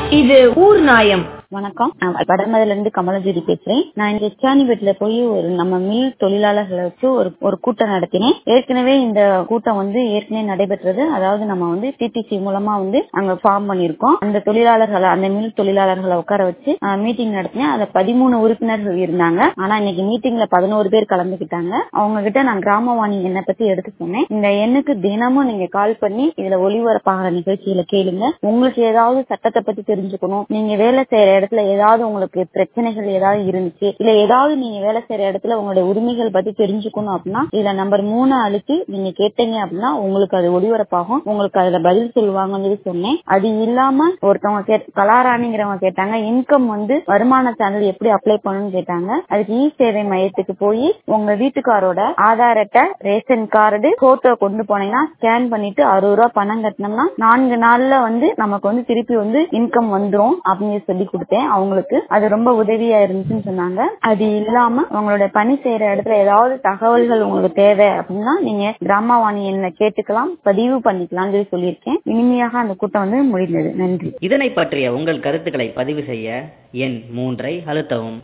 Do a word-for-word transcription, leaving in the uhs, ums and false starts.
இது ஊர் நாயம். வணக்கம், நான் வடமதுல இருந்து கமலஜோதி பேசுறேன். நான் இந்த எச்சானிபேட்ல போய் ஒரு நம்ம மில் தொழிலாளர்களுக்கு ஒரு ஒரு கூட்டம் நடத்தினேன். ஏற்கனவே இந்த கூட்டம் வந்து ஏற்கனவே நடைபெற்றது. அதாவது நம்ம வந்து டிடிசி மூலமா வந்து அங்க ஃபார்ம் பண்ணிருக்கோம். அந்த தொழிலாளர்களை அந்த மில் தொழிலாளர்களை உட்கார வச்சு மீட்டிங் நடத்தினேன். அதுல பதிமூணு உறுப்பினர்கள் இருந்தாங்க. ஆனா இன்னைக்கு மீட்டிங்ல பதினோரு பேர் கலந்துக்கிட்டாங்க. அவங்க கிட்ட நான் கிராமவாணி எண்ணை பத்தி எடுத்து சொன்னேன். இந்த எண்ணுக்கு தினமும் நீங்க கால் பண்ணி இதுல ஒளிபரப்பாகிற நிகழ்ச்சியில கேளுங்க. உங்களுக்கு ஏதாவது சட்டத்தை பத்தி தெரிஞ்சுக்கணும், நீங்க வேலை செய்யற இடத்துல ஏதாவது உங்களுக்கு பிரச்சனைகள் ஏதாவது இருந்துச்சு, இல்ல ஏதாவது நீங்க வேலை செய்யற இடத்துல உங்களுடைய உரிமைகள் பத்தி தெரிஞ்சுக்கணும் அப்படின்னா இதுல நம்பர் மூணு அழுத்தி நீங்க கேட்டீங்க அப்படின்னா உங்களுக்கு அது ஒளிபரப்பாகும். உங்களுக்கு அதுல பதில் சொல்லுவாங்கன்னு சொன்னேன். அது இல்லாம ஒருத்தவங்க கலாராணிங்கிறவங்க கேட்டாங்க, இன்கம் வந்து வருமான சான்றிதழ் எப்படி அப்ளை பண்ணணும்னு கேட்டாங்க. அதுக்கு இ சேவை மையத்துக்கு போய் உங்க வீட்டுக்காரோட ஆதார் அட்டை, ரேஷன் கார்டு, போட்டோ கொண்டு போனீங்கன்னா ஸ்கேன் பண்ணிட்டு அறுபது ரூபாய் பணம் கட்டினோம்னா நான்கு நாள்ல வந்து நமக்கு வந்து திருப்பி வந்து இன்கம் வந்துரும் அப்படின்னு சொல்லி கொடுத்தேன். அவங்களுக்கு அது ரொம்ப உதவியா இருந்துச்சுன்னு சொன்னாங்க. அது இல்லாம உங்களோட பணி செய்யற இடத்துல ஏதாவது தகவல்கள் உங்களுக்கு தேவை அப்படின்னா நீங்க கிராமவாணி எண்ணை கேட்டுக்கலாம், பதிவு பண்ணிக்கலாம் சொல்லி சொல்லியிருக்கேன். இனிமையாக அந்த கூட்டம் வந்து முடிந்தது. நன்றி. இதனை பற்றிய உங்கள் கருத்துக்களை பதிவு செய்ய எண் மூன்றை அழுத்தவும்.